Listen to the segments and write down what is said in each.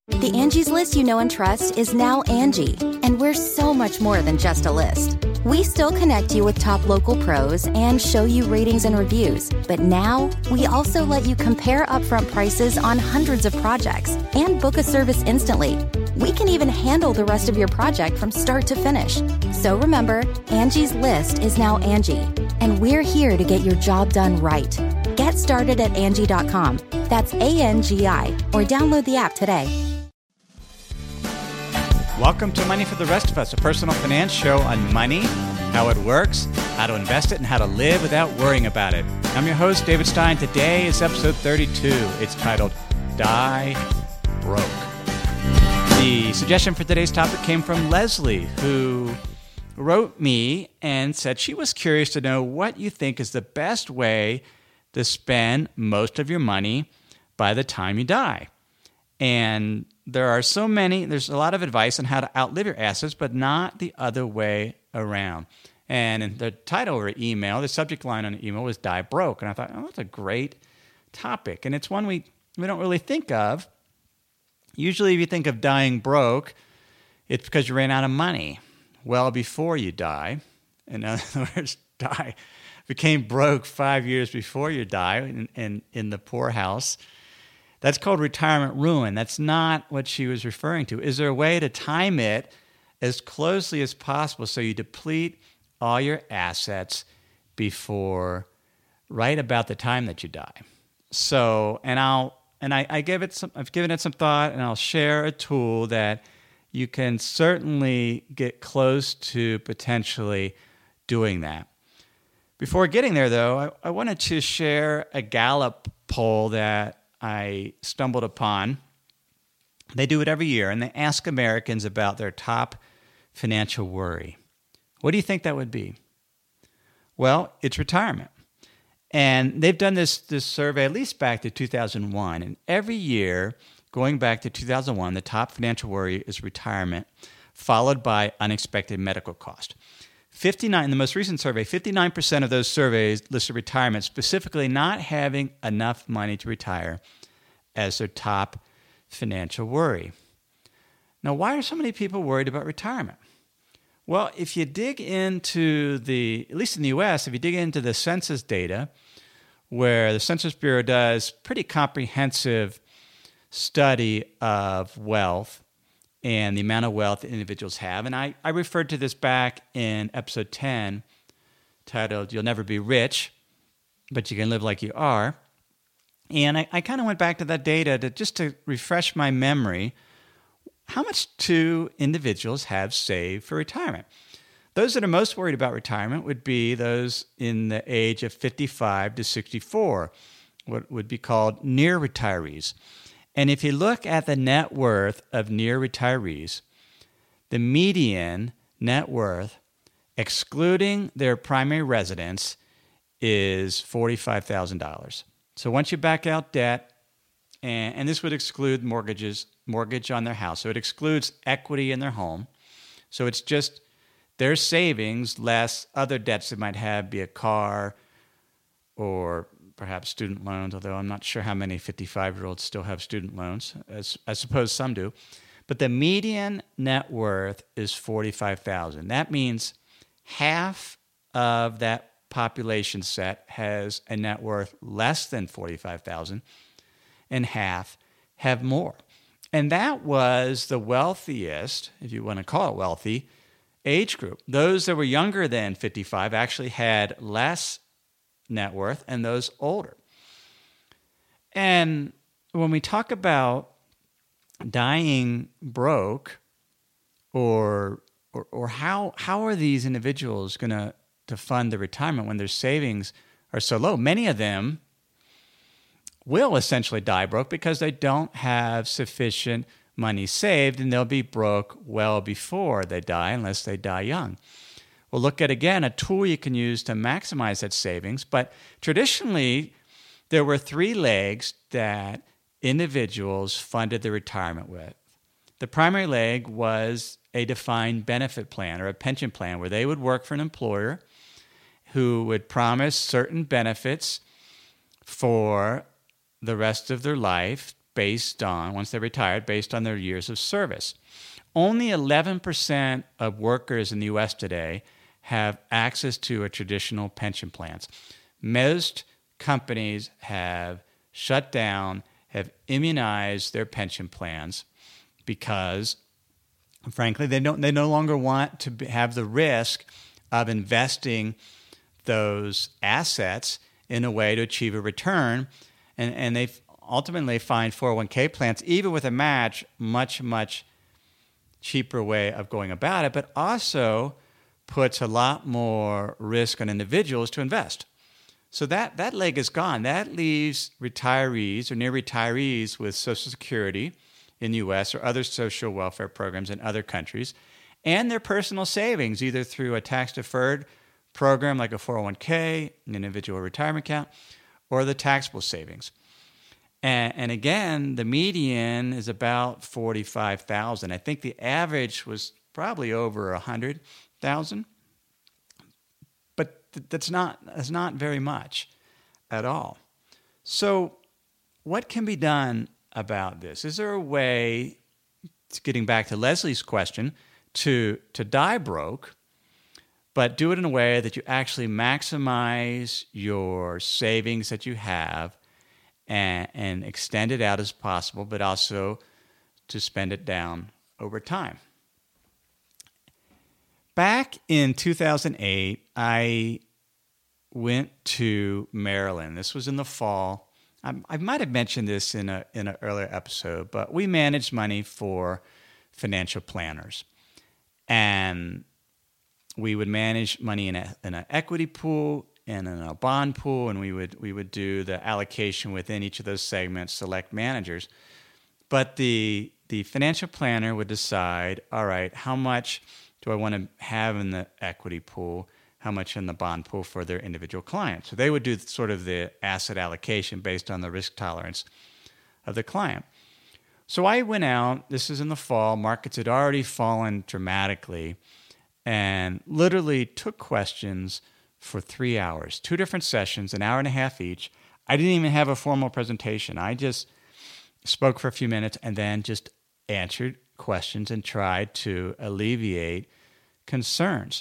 The Angie's List you know and trust is now Angie, and we're so much more than just a list. We still connect you with top local pros and show you ratings and reviews, but now we also let you compare upfront prices on hundreds of projects and book a service instantly. We can even handle the rest of your project from start to finish. So remember, Angie's List is now Angie, and we're here to get your job done right. Get started at Angie.com. That's ANGI, or download the app today. Welcome to Money for the Rest of Us, a personal finance show on money, how it works, how to invest it, and how to live without worrying about it. I'm your host, David Stein. Today is episode 32. It's titled, Die Broke. The suggestion for today's topic came from Leslie, who wrote me and said she was curious to know what you think is the best way to spend most of your money by the time you die. And there's a lot of advice on how to outlive your assets, but not the other way around. And in the title of her email, the subject line on the email was Die Broke. And I thought, that's a great topic. And it's one we don't really think of. Usually if you think of dying broke, it's because you ran out of money well before you die. In other words, became broke 5 years before you die in the poorhouse. That's called retirement ruin. That's not what she was referring to. Is there a way to time it as closely as possible so you deplete all your assets before right about the time that you die? So, I've given it some thought, and I'll share a tool that you can certainly get close to potentially doing that. Before getting there, though, I wanted to share a Gallup poll that I stumbled upon. They do it every year, and they ask Americans about their top financial worry. What do you think that would be? Well, it's retirement. And they've done this survey at least back to 2001. And every year, going back to 2001, the top financial worry is retirement, followed by unexpected medical cost. In the most recent survey, 59% of those surveys listed retirement, specifically not having enough money to retire, as their top financial worry. Now, why are so many people worried about retirement? Well, if you dig into at least in the U.S., if you dig into the census data, where the Census Bureau does pretty comprehensive study of wealth and the amount of wealth that individuals have. And I referred to this back in episode 10, titled, You'll Never Be Rich, but You Can Live Like You Are. And I kind of went back to that data to refresh my memory. How much do individuals have saved for retirement? Those that are most worried about retirement would be those in the age of 55 to 64, what would be called near retirees. And if you look at the net worth of near retirees, the median net worth, excluding their primary residence, is $45,000. So once you back out debt, and this would exclude mortgage on their house. So it excludes equity in their home. So it's just their savings less other debts they might have, be a car or perhaps student loans, although I'm not sure how many 55-year-olds still have student loans, as I suppose some do. But the median net worth is $45,000. That means half of that population set has a net worth less than $45,000, and half have more. And that was the wealthiest, if you want to call it wealthy, age group. Those that were younger than 55 actually had less net worth, and those older. And when we talk about dying broke, or how are these individuals going to fund the retirement when their savings are so low? Many of them will essentially die broke because they don't have sufficient money saved, and they'll be broke well before they die unless they die young. We'll look at, again, a tool you can use to maximize that savings. But traditionally, there were three legs that individuals funded their retirement with. The primary leg was a defined benefit plan or a pension plan where they would work for an employer who would promise certain benefits for the rest of their life once they're retired, based on their years of service. Only 11% of workers in the U.S. today have access to a traditional pension plans. Most companies have shut down, have immunized their pension plans because, frankly, they no longer want to have the risk of investing those assets in a way to achieve a return. And they ultimately find 401k plans, even with a match, much, much cheaper way of going about it, but also puts a lot more risk on individuals to invest. So that leg is gone. That leaves retirees or near retirees with Social Security in the U.S. or other social welfare programs in other countries, and their personal savings, either through a tax-deferred program like a 401k, an individual retirement account, or the taxable savings. And again, the median is about $45,000. I think the average was probably over $100,000, but that's not very much at all. So, what can be done about this? Is there a way, getting back to Leslie's question, to die broke, but do it in a way that you actually maximize your savings that you have and extend it out as possible, but also to spend it down over time? Back in 2008, I went to Maryland. This was in the fall. I might have mentioned this in an earlier episode, but we managed money for financial planners. And we would manage money in an equity pool and in a bond pool, and we would do the allocation within each of those segments, select managers. But the financial planner would decide, all right, how much do I want to have in the equity pool, how much in the bond pool for their individual client. So they would do sort of the asset allocation based on the risk tolerance of the client. So I went out, this is in the fall, markets had already fallen dramatically, and literally took questions for 3 hours, 2 different sessions, an hour and a half each. I didn't even have a formal presentation. I just spoke for a few minutes and then just answered questions and tried to alleviate concerns.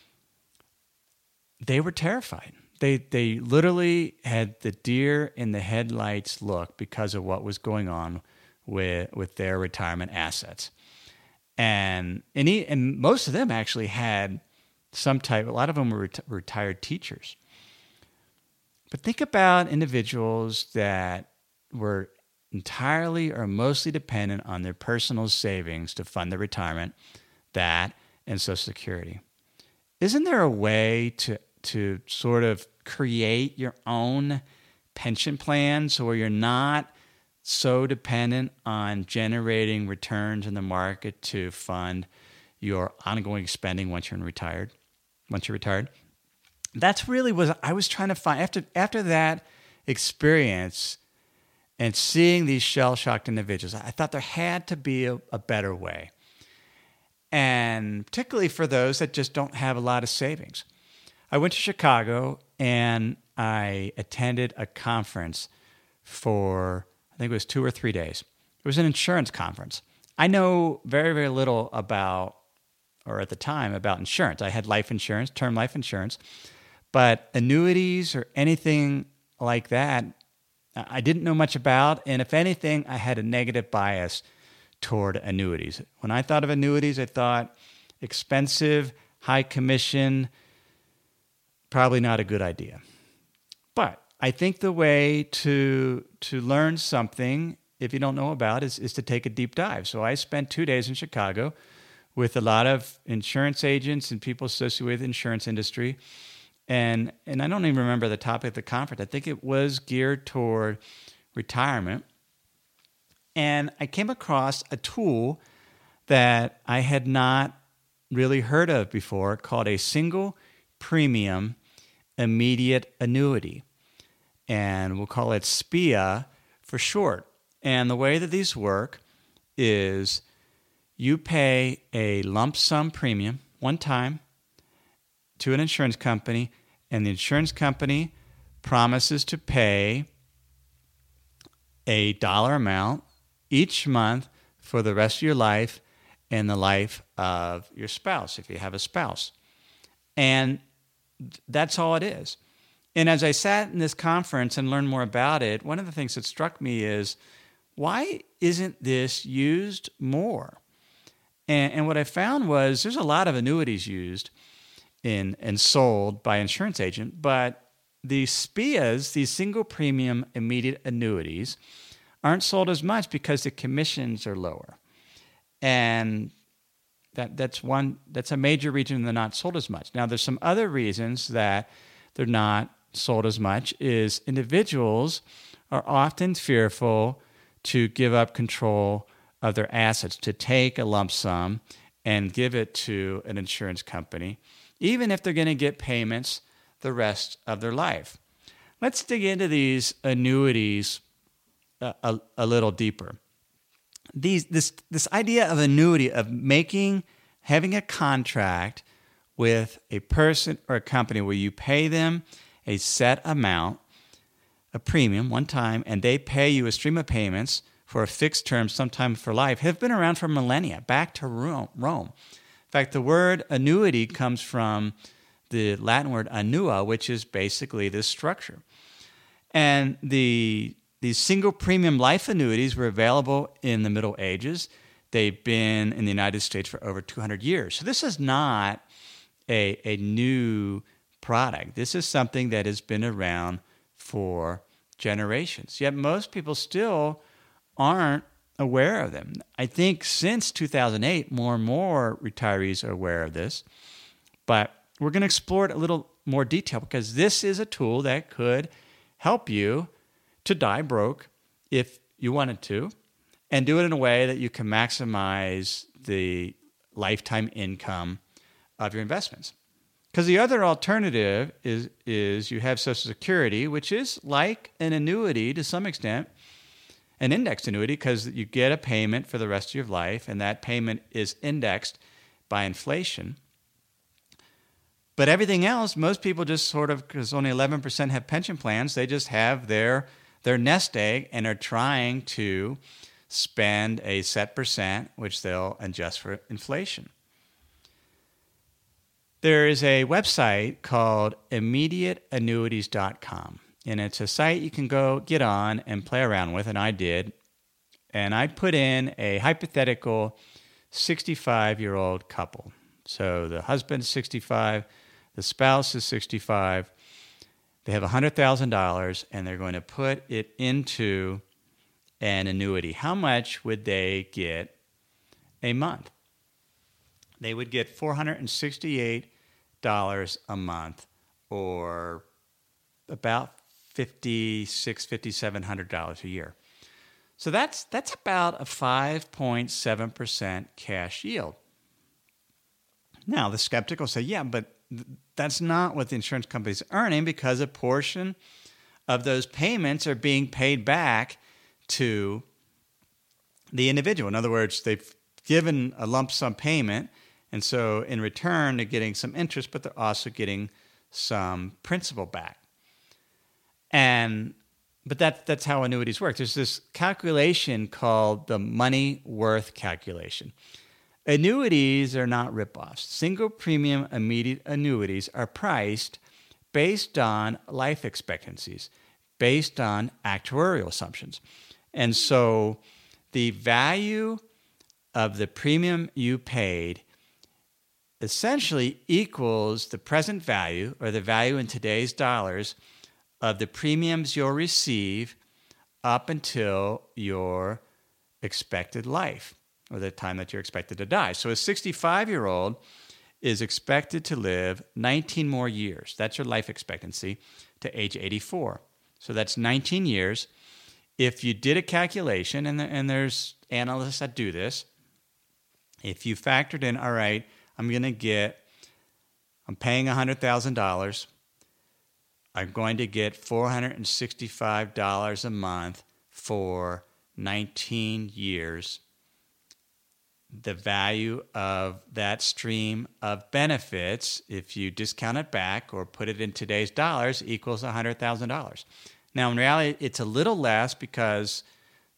They were terrified. They literally had the deer in the headlights look because of what was going on with their retirement assets. And most of them actually had some type, a lot of them were retired teachers. But think about individuals that were entirely or mostly dependent on their personal savings to fund their retirement, that and Social Security. Isn't there a way to sort of create your own pension plan so where you're not so dependent on generating returns in the market to fund your ongoing spending once you're retired? That's really what I was trying to find. After that experience and seeing these shell-shocked individuals, I thought there had to be a better way. And particularly for those that just don't have a lot of savings. I went to Chicago and I attended a conference for, I think it was 2 or 3 days. It was an insurance conference. I know very, very little about, or at the time, about insurance. I had life insurance, term life insurance, but annuities or anything like that, I didn't know much about. And if anything, I had a negative bias toward annuities. When I thought of annuities, I thought expensive, high commission, probably not a good idea. But I think the way to learn something, if you don't know about, is to take a deep dive. So I spent 2 days in Chicago with a lot of insurance agents and people associated with the insurance industry. And I don't even remember the topic of the conference. I think it was geared toward retirement. And I came across a tool that I had not really heard of before called a single premium immediate annuity. And we'll call it SPIA for short. And the way that these work is you pay a lump sum premium one time to an insurance company, and the insurance company promises to pay a dollar amount each month for the rest of your life and the life of your spouse, if you have a spouse. And that's all it is. And as I sat in this conference and learned more about it, one of the things that struck me is, why isn't this used more? And what I found was there's a lot of annuities used and sold by insurance agent, but the SPIAs, these single premium immediate annuities, aren't sold as much because the commissions are lower. And that's a major reason they're not sold as much. Now, there's some other reasons that they're not sold as much is individuals are often fearful to give up control of their assets, to take a lump sum and give it to an insurance company, even if they're going to get payments the rest of their life. Let's dig into these annuities a little deeper. This idea of annuity, of having a contract with a person or a company where you pay them a set amount, a premium one time, and they pay you a stream of payments for a fixed term, sometimes for life, have been around for millennia, back to Rome. In fact, the word annuity comes from the Latin word annua, which is basically this structure. And these single premium life annuities were available in the Middle Ages. They've been in the United States for over 200 years. So this is not a new product. This is something that has been around for generations. Yet most people still aren't aware of them. I think since 2008, more and more retirees are aware of this. But we're going to explore it a little more detail because this is a tool that could help you to die broke if you wanted to, and do it in a way that you can maximize the lifetime income of your investments. Because the other alternative is you have Social Security, which is like an annuity to some extent, an indexed annuity, because you get a payment for the rest of your life, and that payment is indexed by inflation. But everything else, most people just sort of, because only 11% have pension plans, they just have their nest egg and are trying to spend a set percent, which they'll adjust for inflation. There is a website called immediateannuities.com, and it's a site you can go get on and play around with, and I did. And I put in a hypothetical 65-year-old couple. So the husband's 65, the spouse is 65. They have $100,000, and they're going to put it into an annuity. How much would they get a month? They would get $468 a month, or about $5,700 a year. So that's about a 5.7% cash yield. Now, the skeptic will say, yeah, but that's not what the insurance company is earning, because a portion of those payments are being paid back to the individual. In other words, they've given a lump sum payment, and so in return, they're getting some interest, but they're also getting some principal back. But that's how annuities work. There's this calculation called the money worth calculation. Annuities are not ripoffs. Single premium immediate annuities are priced based on life expectancies, based on actuarial assumptions. And so the value of the premium you paid essentially equals the present value, or the value in today's dollars, of the premiums you'll receive up until your expected life, or the time that you're expected to die. So a 65-year-old is expected to live 19 more years. That's your life expectancy to age 84. So that's 19 years. If you did a calculation, and there's analysts that do this, if you factored in, all right, I'm paying $100,000. I'm going to get $465 a month for 19 years. The value of that stream of benefits, if you discount it back or put it in today's dollars, equals $100,000. Now, in reality, it's a little less because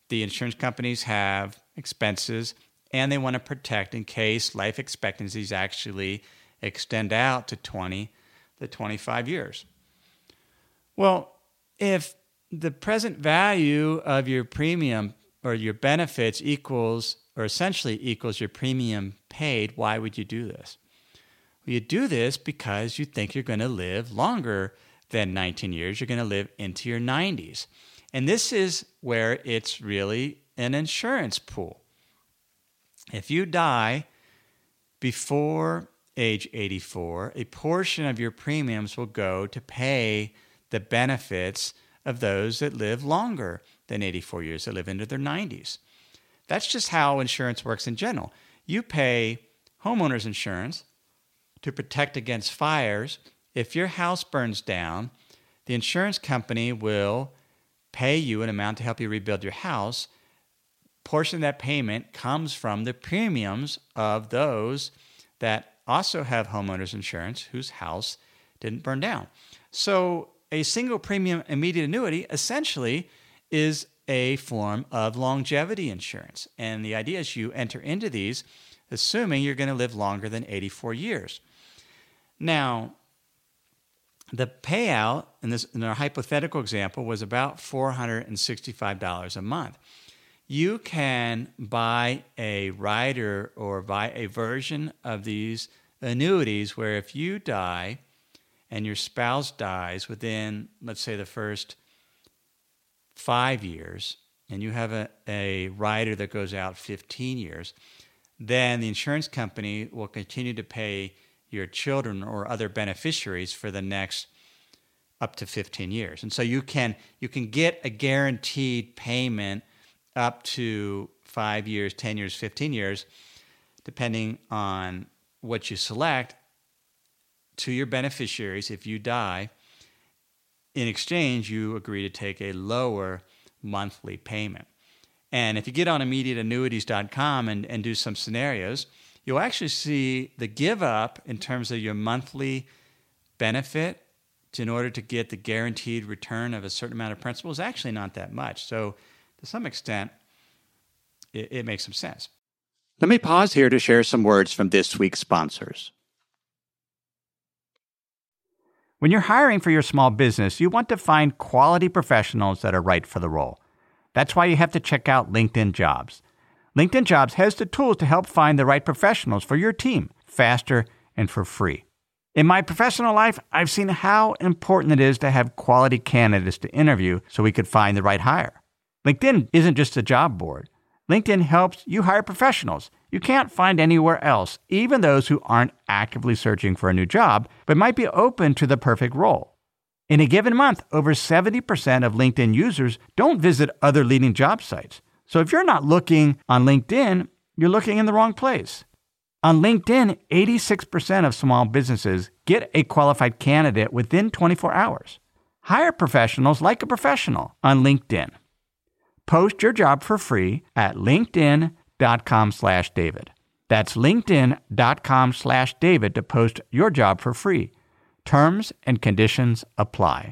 the insurance companies have expenses and they want to protect in case life expectancies actually extend out to 20 to 25 years. Well, if the present value of your premium or your benefits equals or essentially equals your premium paid, why would you do this? Well, you do this because you think you're going to live longer than 19 years. You're going to live into your 90s. And this is where it's really an insurance pool. If you die before age 84, a portion of your premiums will go to pay the benefits of those that live longer than 84 years, that live into their 90s. That's just how insurance works in general. You pay homeowners insurance to protect against fires. If your house burns down, the insurance company will pay you an amount to help you rebuild your house. Portion of that payment comes from the premiums of those that also have homeowners insurance whose house didn't burn down. So a single premium immediate annuity essentially is a form of longevity insurance. And the idea is you enter into these assuming you're going to live longer than 84 years. Now, the payout in our hypothetical example was about $465 a month. You can buy a rider or buy a version of these annuities where if you die and your spouse dies within, let's say, the first 5 years, and you have a rider that goes out 15 years, then the insurance company will continue to pay your children or other beneficiaries for the next up to 15 years. And so you can get a guaranteed payment up to 5 years, 10 years, 15 years, depending on what you select, to your beneficiaries if you die. In exchange, you agree to take a lower monthly payment. And if you get on immediateannuities.com and do some scenarios, you'll actually see the give up in terms of your monthly benefit in order to get the guaranteed return of a certain amount of principal is actually not that much. So to some extent, it makes some sense. Let me pause here to share some words from this week's sponsors. When you're hiring for your small business, you want to find quality professionals that are right for the role. That's why you have to check out LinkedIn Jobs. LinkedIn Jobs has the tools to help find the right professionals for your team faster and for free. In my professional life, I've seen how important it is to have quality candidates to interview so we could find the right hire. LinkedIn isn't just a job board. LinkedIn helps you hire professionals you can't find anywhere else, even those who aren't actively searching for a new job, but might be open to the perfect role. In a given month, over 70% of LinkedIn users don't visit other leading job sites. So if you're not looking on LinkedIn, you're looking in the wrong place. On LinkedIn, 86% of small businesses get a qualified candidate within 24 hours. Hire professionals like a professional on LinkedIn. Post your job for free at linkedin.com/David. That's linkedin.com/David to post your job for free. Terms and conditions apply.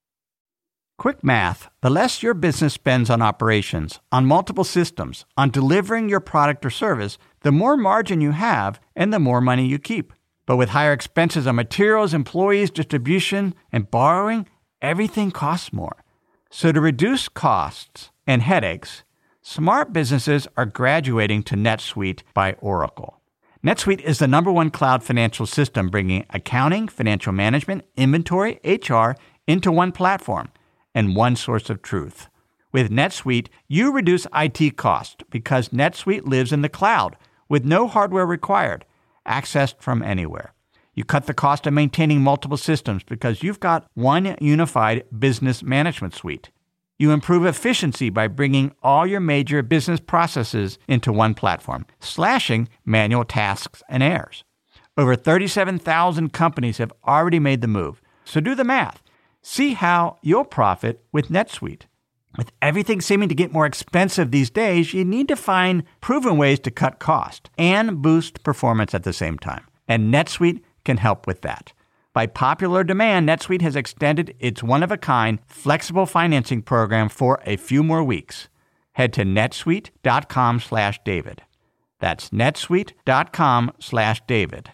Quick math: the less your business spends on operations, on multiple systems, on delivering your product or service, the more margin you have and the more money you keep. But with higher expenses on materials, employees, distribution, and borrowing, everything costs more. So to reduce costs and headaches, smart businesses are graduating to NetSuite by Oracle. NetSuite is the #1 cloud financial system, bringing accounting, financial management, inventory, HR into one platform and one source of truth. With NetSuite, you reduce IT costs because NetSuite lives in the cloud with no hardware required, accessed from anywhere. You cut the cost of maintaining multiple systems because you've got one unified business management suite. You improve efficiency by bringing all your major business processes into one platform, slashing manual tasks and errors. Over 37,000 companies have already made the move. So do the math. See how you'll profit with NetSuite. With everything seeming to get more expensive these days, you need to find proven ways to cut cost and boost performance at the same time. And NetSuite can help with that. By popular demand, NetSuite has extended its one-of-a-kind flexible financing program for a few more weeks. head to netsuite.com/David. That's netsuite.com/David.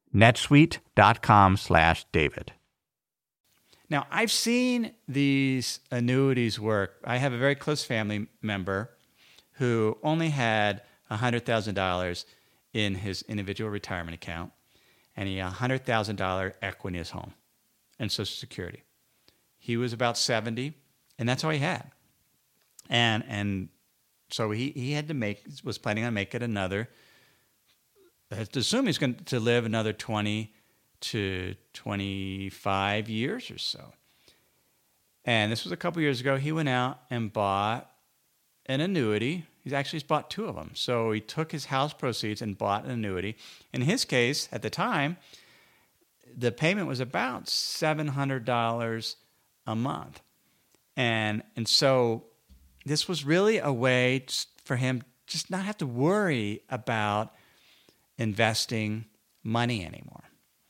netsuite.com/David. Now, I've seen these annuities work. I have a very close family member who only had $100,000 in his individual retirement account, and he had $100,000 equity in his home and Social Security. He was about 70, and that's all he had. And so he had to was planning on making another, I have to assume he's going to live another 20 to 25 years or so. And this was a couple years ago. He went out and bought an annuity. He's actually bought two of them. So he took his house proceeds and bought an annuity. In his case, at the time, the payment was about $700 a month. And so this was really a way for him just not have to worry about investing money anymore.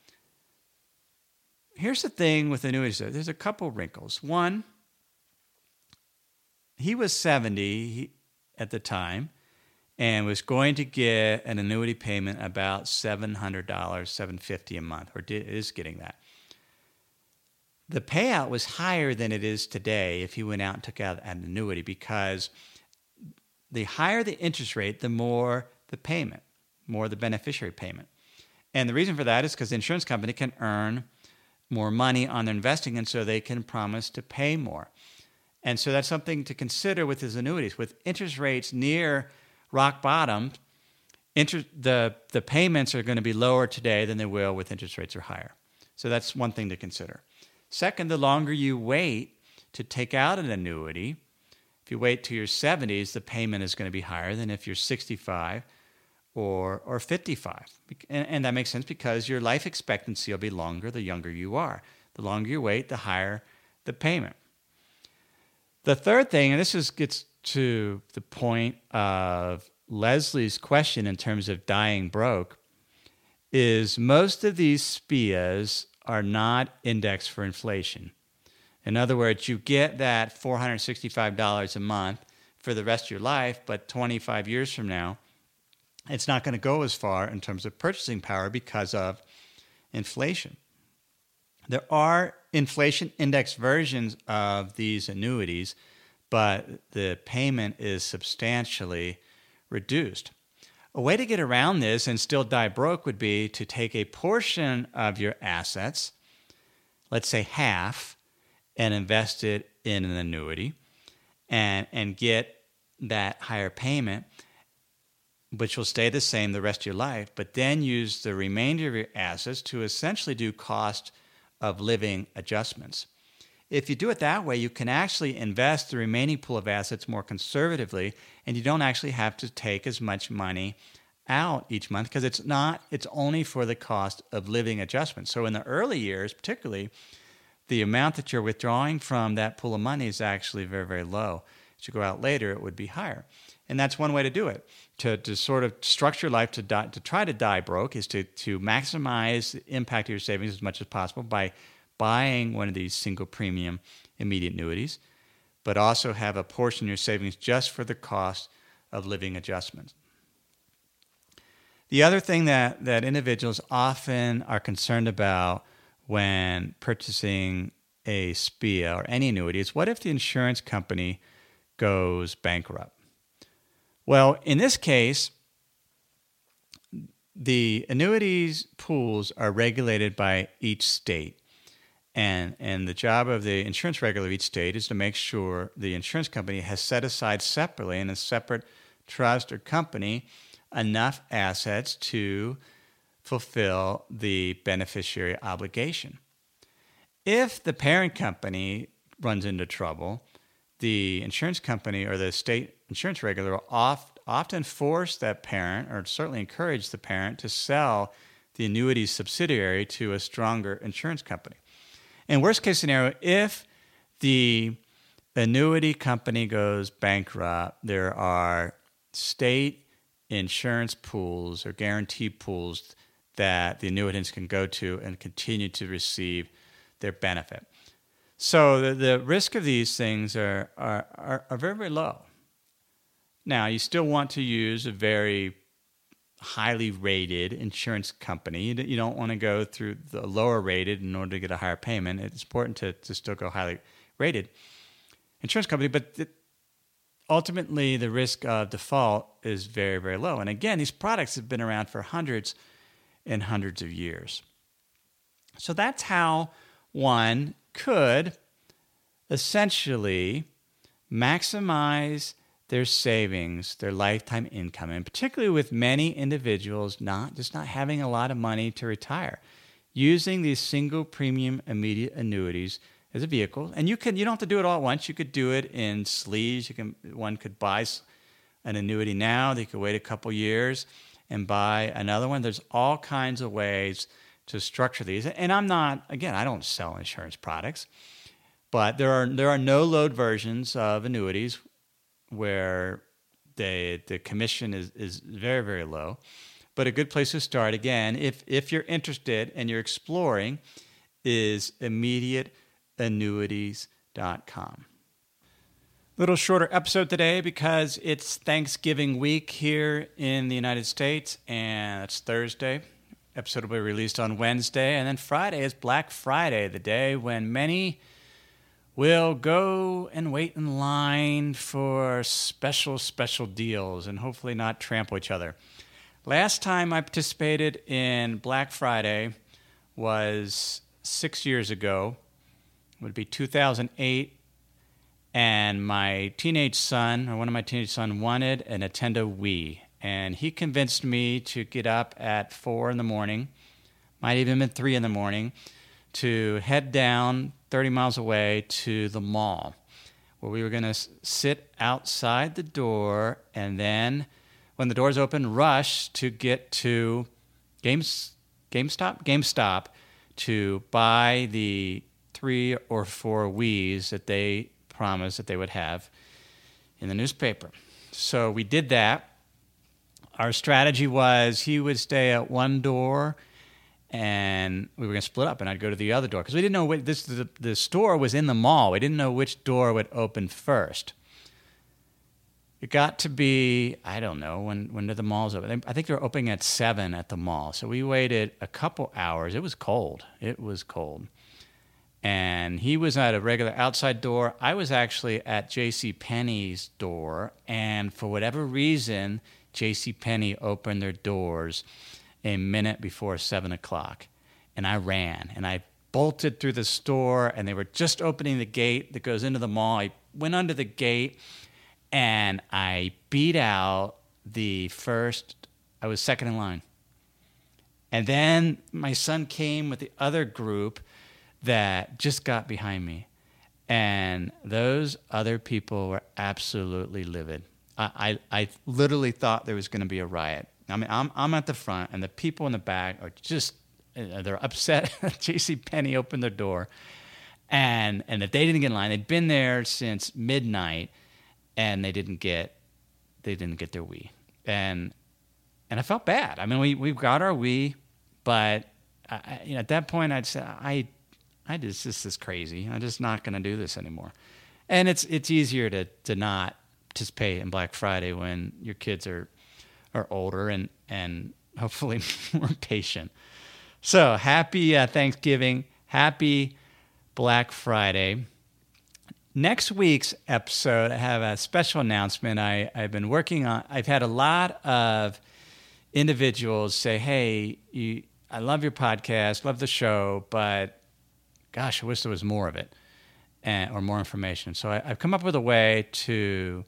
Here's the thing with annuities. There's a couple wrinkles. One, he was 70 at the time and was going to get an annuity payment about $700, $750 a month, or is getting that. The payout was higher than it is today if he went out and took out an annuity, because the higher the interest rate, the more the payment, more the beneficiary payment. And the reason for that is because the insurance company can earn more money on their investing, and so they can promise to pay more. And so that's something to consider with his annuities. With interest rates near rock bottom, the payments are going to be lower today than they will with interest rates are higher. So that's one thing to consider. Second, the longer you wait to take out an annuity, if you wait till your 70s, the payment is going to be higher than if you're 65 or 55. And that makes sense because your life expectancy will be longer the younger you are. The longer you wait, the higher the payment. The third thing, and this gets to the point of Leslie's question in terms of dying broke, is most of these SPIAs are not indexed for inflation. In other words, you get that $465 a month for the rest of your life, but 25 years from now, it's not going to go as far in terms of purchasing power because of inflation. There are inflation index versions of these annuities, but the payment is substantially reduced. A way to get around this and still die broke would be to take a portion of your assets, let's say half, and invest it in an annuity and get that higher payment, which will stay the same the rest of your life, but then use the remainder of your assets to essentially do cost of living adjustments. If you do it that way, you can actually invest the remaining pool of assets more conservatively, and you don't actually have to take as much money out each month because it's only for the cost of living adjustments. So in the early years, particularly, the amount that you're withdrawing from that pool of money is actually very, very low. As you go out later, it would be higher. And that's one way to do it. To sort of structure life to try to die broke is to maximize the impact of your savings as much as possible by buying one of these single premium immediate annuities, but also have a portion of your savings just for the cost of living adjustments. The other thing that individuals often are concerned about when purchasing a SPIA or any annuity is, what if the insurance company goes bankrupt? Well, in this case, the annuities pools are regulated by each state. And the job of the insurance regulator of each state is to make sure the insurance company has set aside separately in a separate trust or company enough assets to fulfill the beneficiary obligation. If the parent company runs into trouble, the insurance company or the state insurance regulator will often force that parent, or certainly encourage the parent, to sell the annuity subsidiary to a stronger insurance company. In worst case scenario, if the annuity company goes bankrupt, there are state insurance pools or guarantee pools that the annuitants can go to and continue to receive their benefit. So the risk of these things are very, very low. Now, you still want to use a very highly rated insurance company. You don't want to go through the lower rated in order to get a higher payment. It's important to still go highly rated insurance company, but ultimately the risk of default is very, very low. And again, these products have been around for hundreds and hundreds of years. So that's how one could essentially maximize their savings, their lifetime income, and particularly with many individuals not having a lot of money to retire, using these single premium immediate annuities as a vehicle. And you don't have to do it all at once. You could do it in sleeves. One could buy an annuity now. They could wait a couple years and buy another one. There's all kinds of ways to structure these. And I don't sell insurance products, but there are no load versions of annuities where the commission is very, very low. But a good place to start, again, if you're interested and you're exploring, is immediateannuities.com. Little shorter episode today because it's Thanksgiving week here in the United States, and it's Thursday. Episode will be released on Wednesday, and then Friday is Black Friday, the day when many will go and wait in line for special deals and hopefully not trample each other. Last time I participated in Black Friday was 6 years ago. It would be 2008. And my teenage son, or one of my teenage sons, wanted a Nintendo Wii. And he convinced me to get up at 4 in the morning, might even been 3 in the morning, to head down 30 miles away to the mall, where we were going to sit outside the door, and then when the doors open, rush to get to GameStop to buy the 3 or 4 Wiis that they promised that they would have in the newspaper. So we did that. Our strategy was he would stay at one door and we were going to split up, and I'd go to the other door because we didn't know the store was in the mall. We didn't know which door would open first. It got to be, I don't know, when did the malls open? I think they were opening at 7 at the mall. So we waited a couple hours. It was cold. And he was at a regular outside door. I was actually at JCPenney's door, and for whatever reason, JCPenney opened their doors a minute before 7 o'clock. And I ran, and I bolted through the store, and they were just opening the gate that goes into the mall. I went under the gate, and I beat out I was second in line. And then my son came with the other group that just got behind me. And those other people were absolutely livid. I literally thought there was going to be a riot. I mean, I'm at the front, and the people in the back are just, they're upset. JCPenney opened their door, and that they didn't get in line. They'd been there since midnight, and they didn't get their Wii. And I felt bad. I mean, we got our Wii, but at that point, I'd say, this is crazy. I'm just not going to do this anymore. And it's easier to not participate in Black Friday when your kids are older and hopefully more patient. So happy Thanksgiving. Happy Black Friday. Next week's episode, I have a special announcement I've been working on. I've had a lot of individuals say, hey, I love your podcast, love the show, but gosh, I wish there was more of it or more information. So I've come up with a way to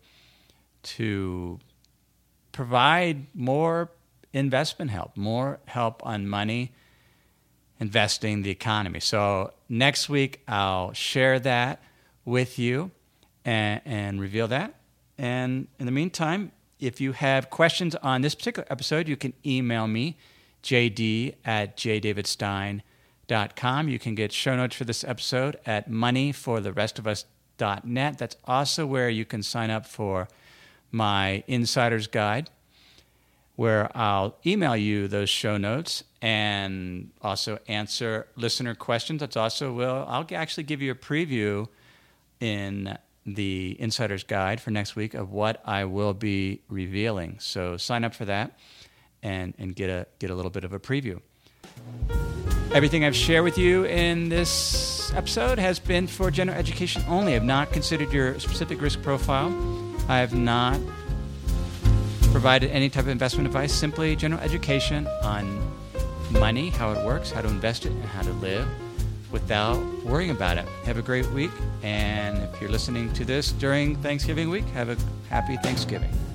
provide more investment help, more help on money, investing, the economy. So next week, I'll share that with you and reveal that. And in the meantime, if you have questions on this particular episode, you can email me, jd@jdavidstein.com. You can get show notes for this episode at moneyfortherestofus.net. That's also where you can sign up for my Insider's Guide, where I'll email you those show notes and also answer listener questions. I'll actually give you a preview in the Insider's Guide for next week of what I will be revealing. So sign up for that and get a little bit of a preview. Everything I've shared with you in this episode has been for general education only. I've not considered your specific risk profile. I have not provided any type of investment advice, simply general education on money, how it works, how to invest it, and how to live without worrying about it. Have a great week, and if you're listening to this during Thanksgiving week, have a happy Thanksgiving.